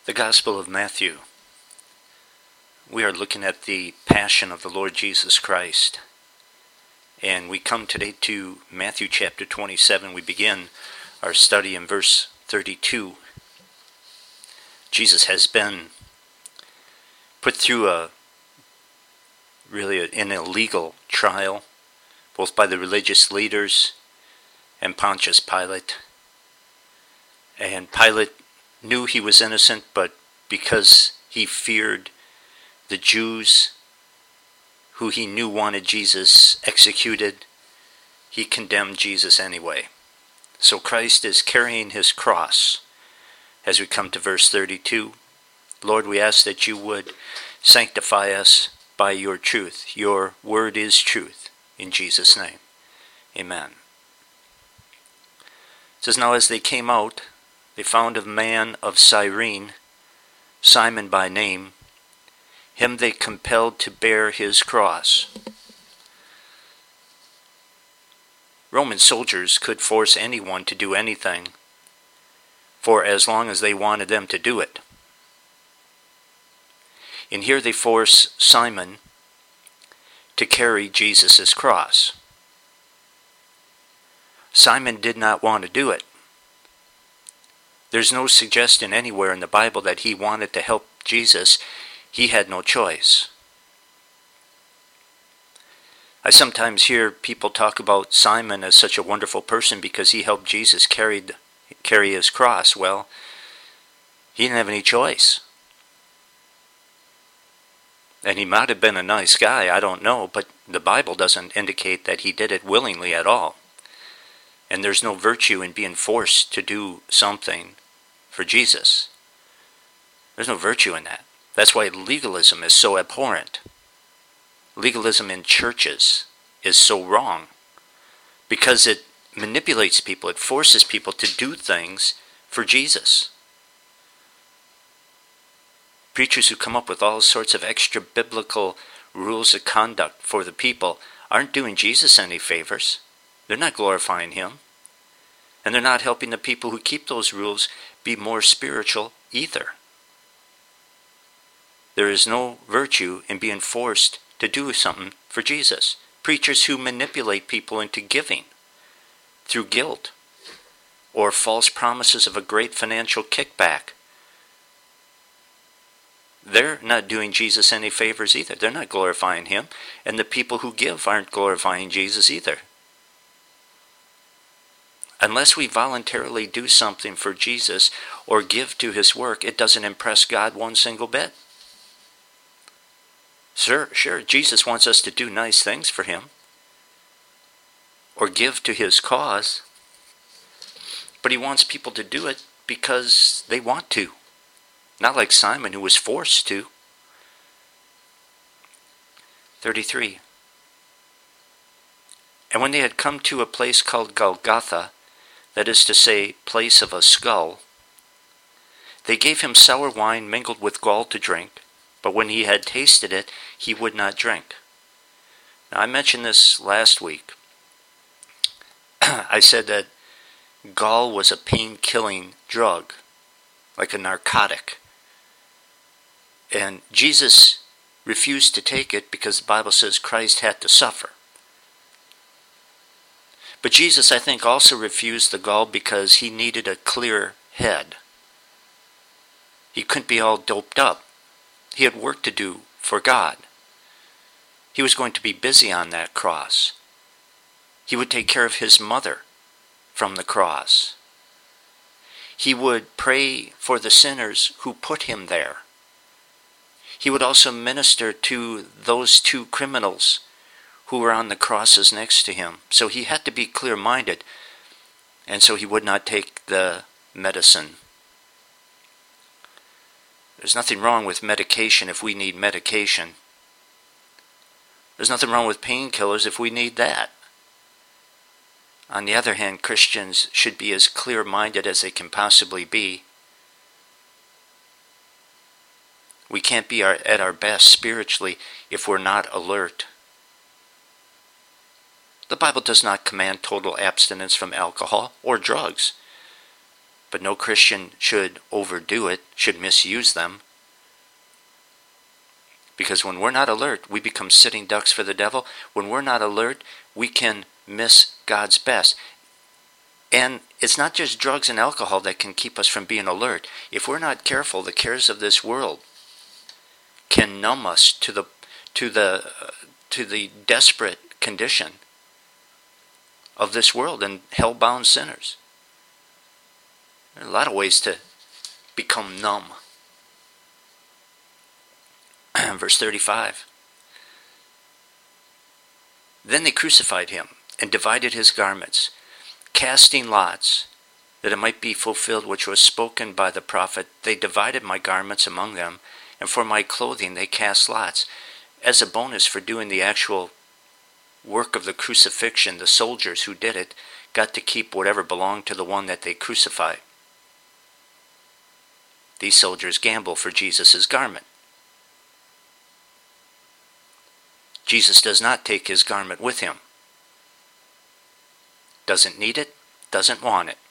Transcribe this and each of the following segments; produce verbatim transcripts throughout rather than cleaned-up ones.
The Gospel of Matthew. We are looking at the Passion of the Lord Jesus Christ. And we come today to Matthew chapter twenty-seven. We begin our study in verse thirty-two. Jesus has been put through a really an illegal trial, both by the religious leaders and Pontius Pilate. And Pilate knew he was innocent, but because he feared the Jews who he knew wanted Jesus executed, he condemned Jesus anyway. So Christ is carrying his cross as we come to verse thirty-two. Lord, we ask that you would sanctify us by your truth. Your word is truth. In Jesus' name, amen. It says, now as they came out, they found a man of Cyrene, Simon by name. Him they compelled to bear his cross. Roman soldiers could force anyone to do anything for as long as they wanted them to do it. And here they force Simon to carry Jesus' cross. Simon did not want to do it. There's no suggestion anywhere in the Bible that he wanted to help Jesus. He had no choice. I sometimes hear people talk about Simon as such a wonderful person because he helped Jesus carry, carry his cross. Well, he didn't have any choice. And he might have been a nice guy, I don't know, but the Bible doesn't indicate that he did it willingly at all. And there's no virtue in being forced to do something for Jesus. There's no virtue in that. That's why legalism is so abhorrent. Legalism in churches is so wrong because it manipulates people. It forces people to do things for Jesus. Preachers who come up with all sorts of extra biblical rules of conduct for the people aren't doing Jesus any favors. They're not glorifying him. And they're not helping the people who keep those rules be more spiritual either. There is no virtue in being forced to do something for Jesus. Preachers who manipulate people into giving through guilt or false promises of a great financial kickback, they're not doing Jesus any favors either. They're not glorifying him. And the people who give aren't glorifying Jesus either. Unless we voluntarily do something for Jesus or give to his work, it doesn't impress God one single bit. Sure, sure, Jesus wants us to do nice things for him or give to his cause, but he wants people to do it because they want to. Not like Simon, who was forced to. thirty-three. And when they had come to a place called Golgotha, that is to say, place of a skull, they gave him sour wine mingled with gall to drink, but when he had tasted it, he would not drink. Now, I mentioned this last week. I said that gall was a pain-killing drug, like a narcotic. And Jesus refused to take it because the Bible says Christ had to suffer. But Jesus, I think, also refused the gall because he needed a clear head. He couldn't be all doped up. He had work to do for God. He was going to be busy on that cross. He would take care of his mother from the cross. He would pray for the sinners who put him there. He would also minister to those two criminals who were on the crosses next to him. So he had to be clear-minded, and so he would not take the medicine. There's nothing wrong with medication if we need medication. There's nothing wrong with painkillers if we need that. On the other hand, Christians should be as clear-minded as they can possibly be. We can't be our, at our best spiritually if we're not alert. The Bible does not command total abstinence from alcohol or drugs. But no Christian should overdo it, should misuse them. Because when we're not alert, we become sitting ducks for the devil. When we're not alert, we can miss God's best. And it's not just drugs and alcohol that can keep us from being alert. If we're not careful, the cares of this world can numb us to the to the uh, to the desperate condition of this world and hell-bound sinners. There are a lot of ways to become numb. Verse thirty-five. Then they crucified him and divided his garments, casting lots, that it might be fulfilled which was spoken by the prophet. They divided my garments among them, and for my clothing they cast lots. As a bonus for doing the actual work of the crucifixion, the soldiers who did it got to keep whatever belonged to the one that they crucified. These soldiers gamble for Jesus' garment. Jesus does not take his garment with him. Doesn't need it, doesn't want it.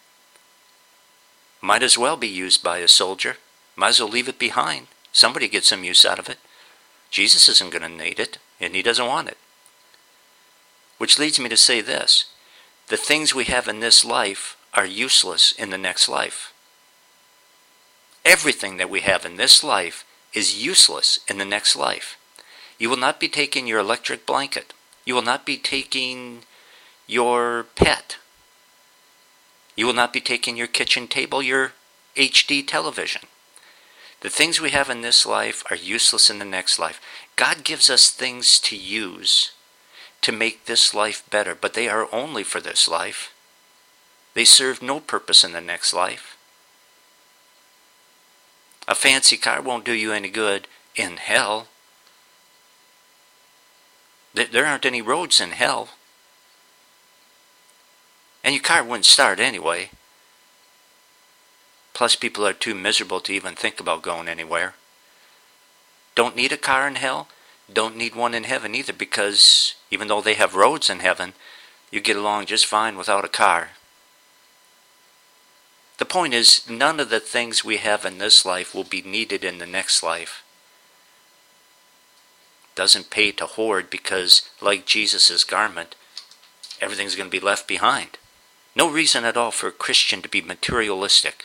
Might as well be used by a soldier. Might as well leave it behind. Somebody gets some use out of it. Jesus isn't going to need it, and he doesn't want it. Which leads me to say this. The things we have in this life are useless in the next life. Everything that we have in this life is useless in the next life. You will not be taking your electric blanket. You will not be taking your pet. You will not be taking your kitchen table, your H D television. The things we have in this life are useless in the next life. God gives us things to use to make this life better, but they are only for this life. They serve no purpose in the next life. A fancy car won't do you any good in hell. There aren't any roads in hell. And your car wouldn't start anyway. Plus, people are too miserable to even think about going anywhere. Don't need a car in hell. Don't need one in heaven either, because even though they have roads in heaven, you get along just fine without a car. The point is, none of the things we have in this life will be needed in the next life. Doesn't pay to hoard, because like Jesus' garment, everything's going to be left behind. No reason at all for a Christian to be materialistic.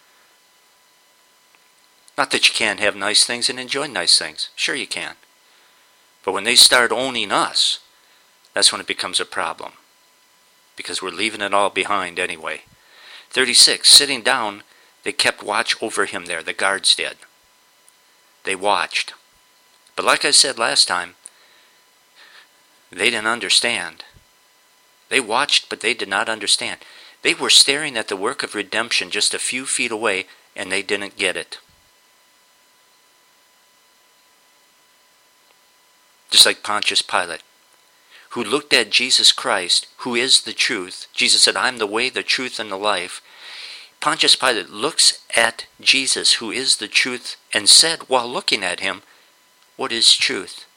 Not that you can't have nice things and enjoy nice things. Sure you can. But when they start owning us, that's when it becomes a problem. Because we're leaving it all behind anyway. thirty-six, sitting down, they kept watch over him there. The guards did. They watched. But like I said last time, they didn't understand. They watched, but they did not understand. They were staring at the work of redemption just a few feet away, and they didn't get it. Just like Pontius Pilate, who looked at Jesus Christ, who is the truth. Jesus said, I'm the way, the truth, and the life. Pontius Pilate looks at Jesus, who is the truth, and said, while looking at him, what is truth?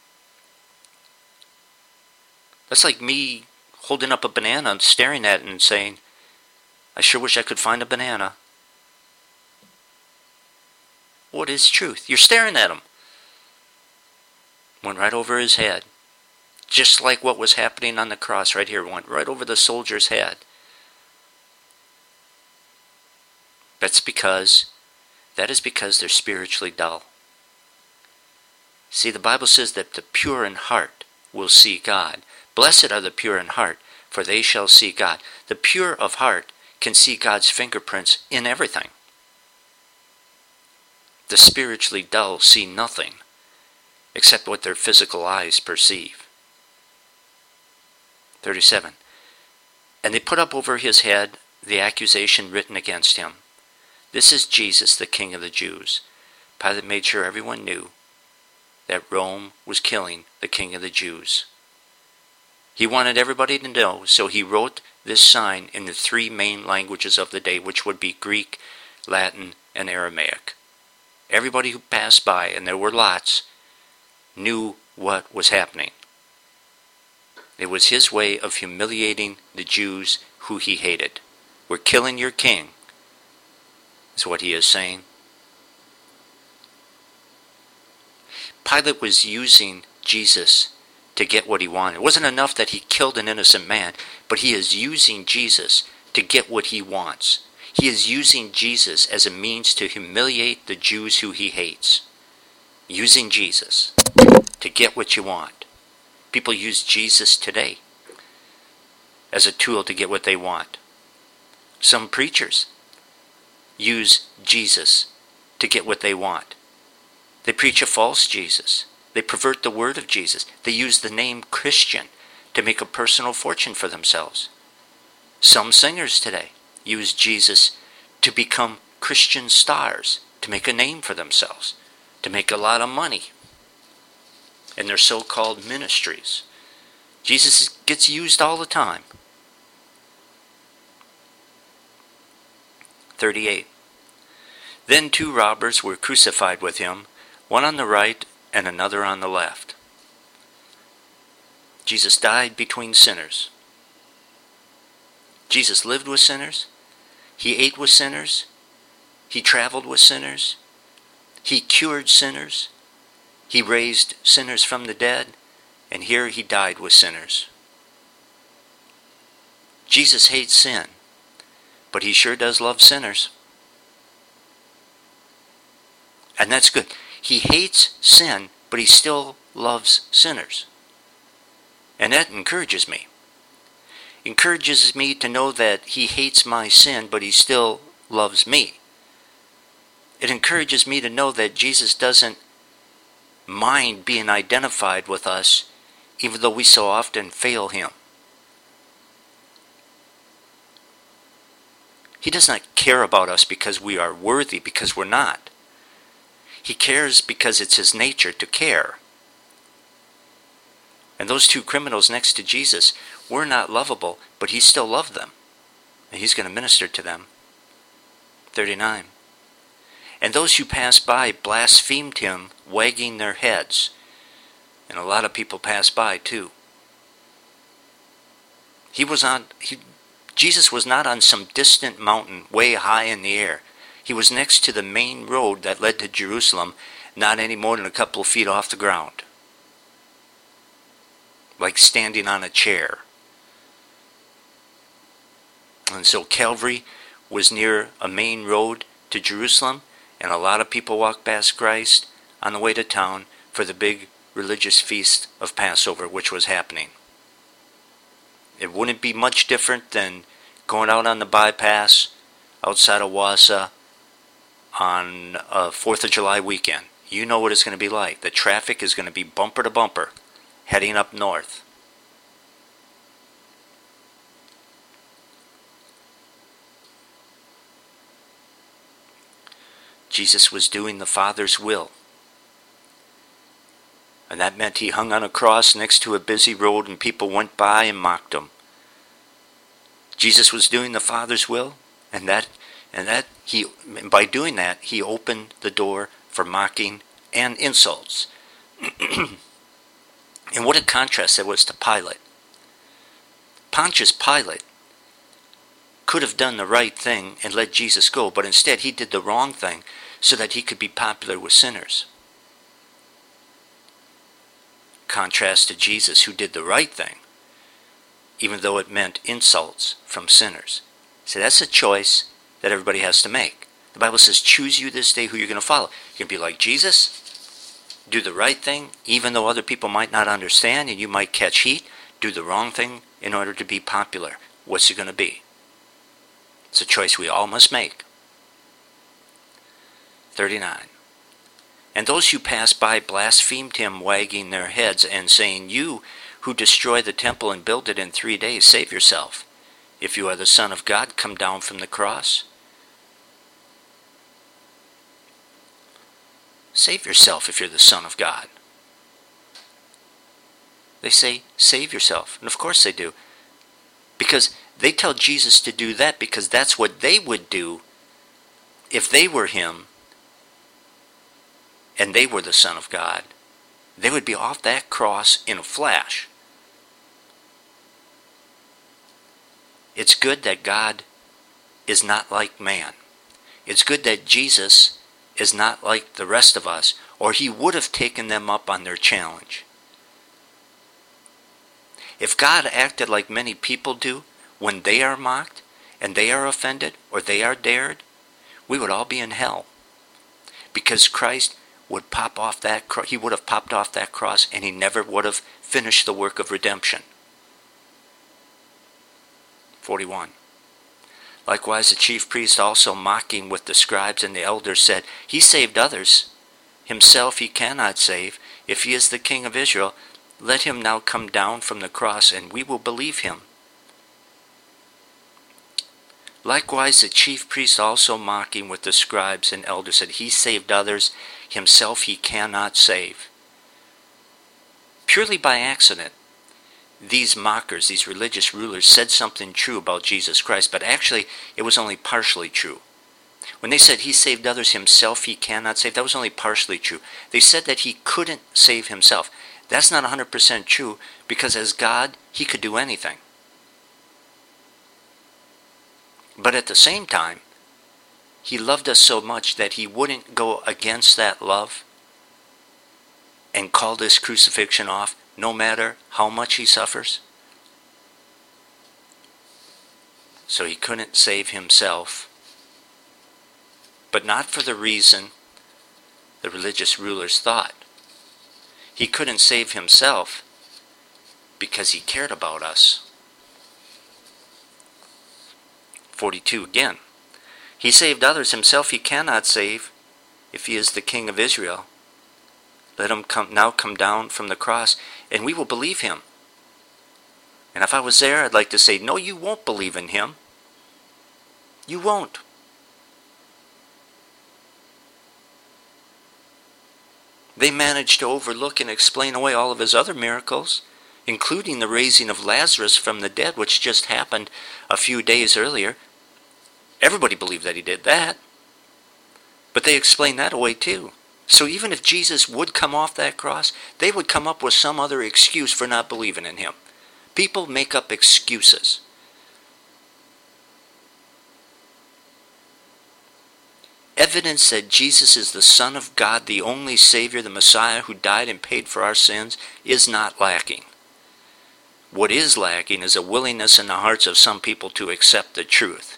That's like me holding up a banana and staring at it and saying, I sure wish I could find a banana. What is truth? You're staring at him. Went right over his head. Just like what was happening on the cross right here. Went right over the soldier's head. That's because, that is because they're spiritually dull. See, the Bible says that the pure in heart will see God. Blessed are the pure in heart, for they shall see God. The pure of heart can see God's fingerprints in everything. The spiritually dull see nothing except what their physical eyes perceive. thirty-seven. And they put up over his head the accusation written against him. This is Jesus, the King of the Jews. Pilate made sure everyone knew that Rome was killing the King of the Jews. He wanted everybody to know, so he wrote this sign in the three main languages of the day, which would be Greek, Latin, and Aramaic. Everybody who passed by, and there were lots, knew what was happening. It was his way of humiliating the Jews who he hated. We're killing your king. what he is saying. Pilate was using Jesus to get what he wanted. It wasn't enough that he killed an innocent man, but he is using Jesus to get what he wants. He is using Jesus as a means to humiliate the Jews who he hates. Using Jesus to get what you want. People use Jesus today as a tool to get what they want. Some preachers use Jesus to get what they want. They preach a false Jesus. They pervert the word of Jesus. They use the name Christian to make a personal fortune for themselves. Some singers today use Jesus to become Christian stars, to make a name for themselves, to make a lot of money in their so-called ministries. Jesus gets used all the time. thirty-eight. Then two robbers were crucified with him, one on the right and another on the left. Jesus died between sinners. Jesus lived with sinners. He ate with sinners. He traveled with sinners. He cured sinners. He raised sinners from the dead. And here he died with sinners. Jesus hates sin, but he sure does love sinners. And that's good. He hates sin, but he still loves sinners. And that encourages me. Encourages me to know that he hates my sin, but he still loves me. It encourages me to know that Jesus doesn't mind being identified with us, even though we so often fail him. He does not care about us because we are worthy, because we're not. He cares because it's his nature to care. And those two criminals next to Jesus were not lovable, but he still loved them. And he's going to minister to them. thirty-nine. And those who passed by blasphemed him, wagging their heads. And a lot of people passed by too. He was on, he, Jesus was not on some distant mountain way high in the air. He was next to the main road that led to Jerusalem, not any more than a couple of feet off the ground. Like standing on a chair. And so Calvary was near a main road to Jerusalem, and a lot of people walked past Christ on the way to town for the big religious feast of Passover, which was happening. It wouldn't be much different than going out on the bypass outside of Wausau on a fourth of July weekend. You know what it's going to be like. The traffic is going to be bumper to bumper heading up north. Jesus was doing the Father's will. And that meant he hung on a cross next to a busy road and people went by and mocked him. Jesus was doing the Father's will, and that and that he by doing that he opened the door for mocking and insults. And what a contrast that was to Pilate. Pontius Pilate could have done the right thing and let Jesus go, but instead he did the wrong thing so that he could be popular with sinners. Contrast to Jesus, who did the right thing, even though it meant insults from sinners. So that's a choice that everybody has to make. The Bible says, choose you this day who you're going to follow. You're going to be like Jesus, do the right thing, even though other people might not understand and you might catch heat. Do the wrong thing in order to be popular. What's it going to be? It's a choice we all must make. thirty-nine. And those who passed by blasphemed him, wagging their heads and saying, you who destroy the temple and build it in three days, save yourself. If you are the Son of God, come down from the cross. Save yourself if you're the Son of God. They say, save yourself. And of course they do. Because they tell Jesus to do that because that's what they would do if they were him and they were the Son of God. They would be off that cross in a flash. It's good that God is not like man. It's good that Jesus is not like the rest of us, or he would have taken them up on their challenge. If God acted like many people do when they are mocked and they are offended or they are dared, we would all be in hell. Because Christ would pop off that cro- he would have popped off that cross, and he never would have finished the work of redemption. forty-one. Likewise, the chief priest also, mocking with the scribes and the elders, said, He saved others. Himself he cannot save. If he is the King of Israel, let him now come down from the cross, and we will believe him. Likewise, the chief priest also, mocking with the scribes and elders, said, He saved others. Himself he cannot save. Purely by accident, these mockers, these religious rulers, said something true about Jesus Christ, but actually it was only partially true. When they said he saved others, himself he cannot save, that was only partially true. They said that he couldn't save himself. That's not one hundred percent true, because as God, he could do anything. But at the same time, he loved us so much that he wouldn't go against that love and call this crucifixion off, no matter how much he suffers. So he couldn't save himself, but not for the reason the religious rulers thought. He couldn't save himself because he cared about us. forty-two again. He saved others, himself he cannot save. If he is the King of Israel, let him come now come down from the cross, and we will believe him. And if I was there, I'd like to say, no, you won't believe in him. You won't. They managed to overlook and explain away all of his other miracles, including the raising of Lazarus from the dead, which just happened a few days earlier. Everybody believed that he did that. But they explained that away too. So even if Jesus would come off that cross, they would come up with some other excuse for not believing in him. People make up excuses. Evidence that Jesus is the Son of God, the only Savior, the Messiah who died and paid for our sins, is not lacking. What is lacking is a willingness in the hearts of some people to accept the truth.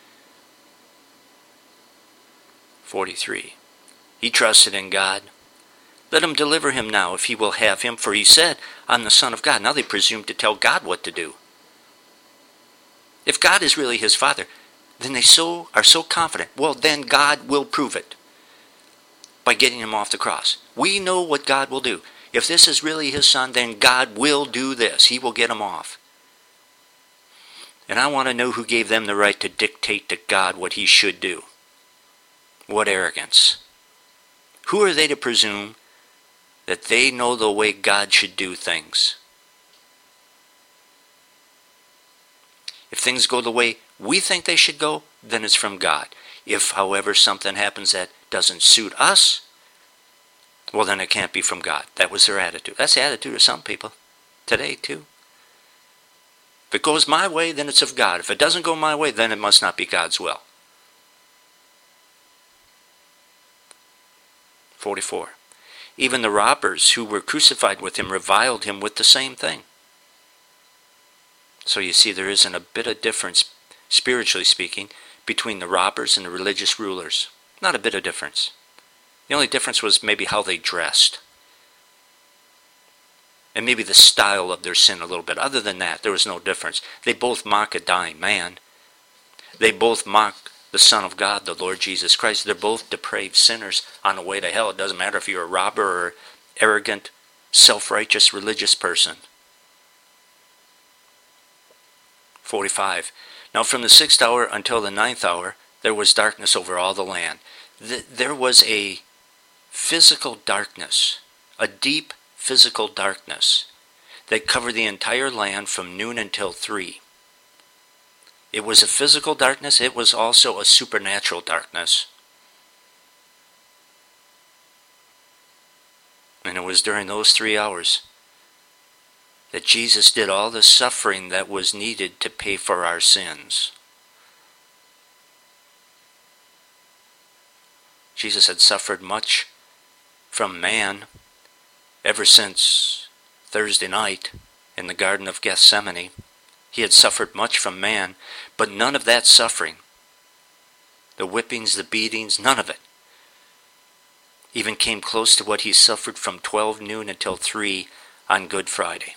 forty-three. He trusted in God. Let him deliver him now, if he will have him, for he said, I'm the Son of God. Now they presume to tell God what to do. If God is really his Father, then they so are so confident. Well, then God will prove it by getting him off the cross. We know what God will do. If this is really his Son, then God will do this. He will get him off. And I want to know who gave them the right to dictate to God what he should do. What arrogance. Who are they to presume that they know the way God should do things? If things go the way we think they should go, then it's from God. If, however, something happens that doesn't suit us, well, then it can't be from God. That was their attitude. That's the attitude of some people today, too. If it goes my way, then it's of God. If it doesn't go my way, then it must not be God's will. forty-four. Even the robbers who were crucified with him reviled him with the same thing. So you see, there isn't a bit of difference, spiritually speaking, between the robbers and the religious rulers. Not a bit of difference. The only difference was maybe how they dressed. And maybe the style of their sin a little bit. Other than that, there was no difference. They both mock a dying man. They both mock the Son of God, the Lord Jesus Christ. They're both depraved sinners on the way to hell. It doesn't matter if you're a robber or arrogant, self-righteous religious person. forty-five. Now from the sixth hour until the ninth hour, there was darkness over all the land. There was a physical darkness, a deep physical darkness that covered the entire land from noon until three. It was a physical darkness. It was also a supernatural darkness. And it was during those three hours that Jesus did all the suffering that was needed to pay for our sins. Jesus had suffered much from man ever since Thursday night in the Garden of Gethsemane. He had suffered much from man, but none of that suffering, the whippings, the beatings, none of it, even came close to what he suffered from twelve noon until three on Good Friday.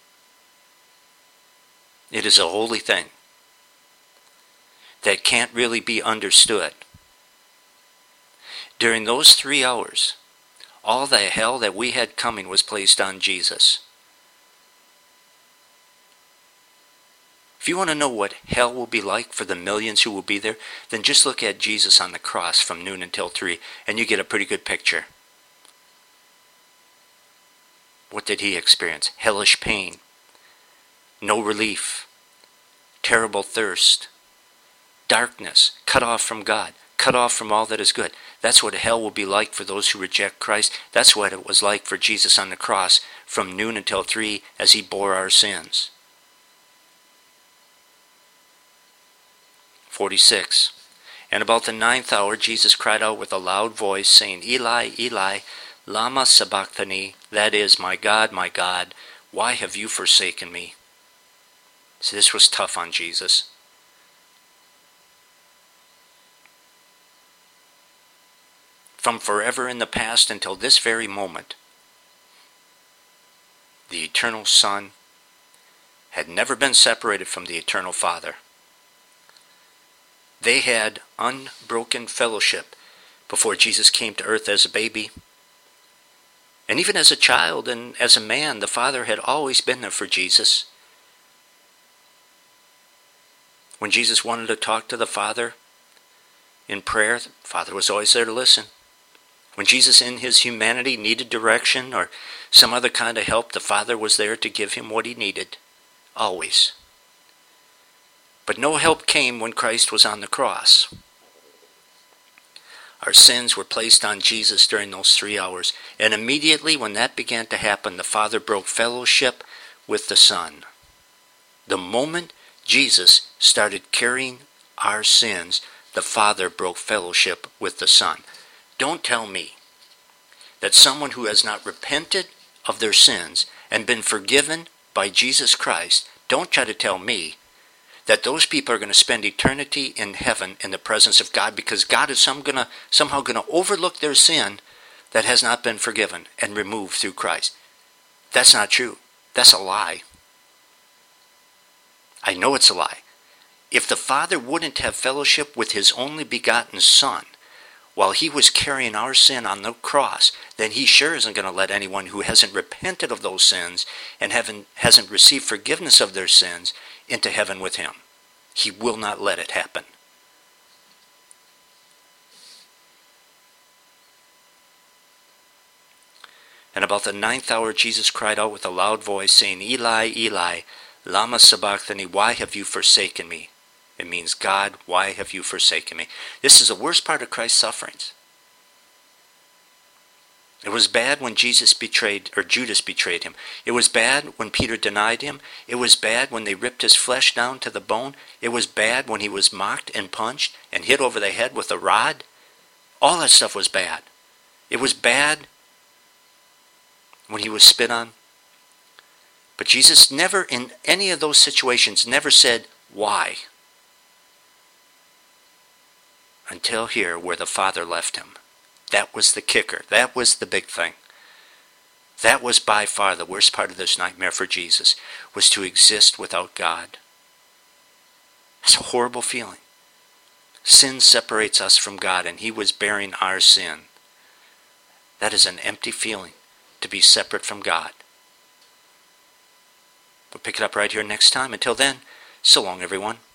It is a holy thing that can't really be understood. During those three hours, all the hell that we had coming was placed on Jesus. If you want to know what hell will be like for the millions who will be there, then just look at Jesus on the cross from noon until three, and you get a pretty good picture. What did he experience? Hellish pain, no relief, terrible thirst, darkness, cut off from God, cut off from all that is good. That's what hell will be like for those who reject Christ. That's what it was like for Jesus on the cross from noon until three as he bore our sins. forty-six. And about the ninth hour, Jesus cried out with a loud voice, saying, Eli, Eli, lama sabachthani, that is, my God, my God, why have you forsaken me? See, this was tough on Jesus. From forever in the past until this very moment, the eternal Son had never been separated from the eternal Father. They had unbroken fellowship before Jesus came to earth as a baby. And even as a child and as a man, the Father had always been there for Jesus. When Jesus wanted to talk to the Father in prayer, the Father was always there to listen. When Jesus in his humanity needed direction or some other kind of help, the Father was there to give him what he needed. Always. But no help came when Christ was on the cross. Our sins were placed on Jesus during those three hours. And immediately when that began to happen, the Father broke fellowship with the Son. The moment Jesus started carrying our sins, the Father broke fellowship with the Son. Don't tell me that someone who has not repented of their sins and been forgiven by Jesus Christ, don't try to tell me that those people are going to spend eternity in heaven in the presence of God because God is some gonna, somehow going to overlook their sin that has not been forgiven and removed through Christ. That's not true. That's a lie. I know it's a lie. If the Father wouldn't have fellowship with his only begotten Son while he was carrying our sin on the cross, then he sure isn't going to let anyone who hasn't repented of those sins and haven't, hasn't received forgiveness of their sins into heaven with him. He will not let it happen. And about the ninth hour, Jesus cried out with a loud voice, saying, Eli, Eli, lama sabachthani, why have you forsaken me? It means, God, why have you forsaken me? This is the worst part of Christ's sufferings. It was bad when Jesus betrayed, or Judas betrayed him. It was bad when Peter denied him. It was bad when they ripped his flesh down to the bone. It was bad when he was mocked and punched and hit over the head with a rod. All that stuff was bad. It was bad when he was spit on. But Jesus never, in any of those situations, never said, why? Until here, where the Father left him. That was the kicker. That was the big thing. That was by far the worst part of this nightmare for Jesus, was to exist without God. It's a horrible feeling. Sin separates us from God, and he was bearing our sin. That is an empty feeling, to be separate from God. We'll pick it up right here next time. Until then, so long, everyone.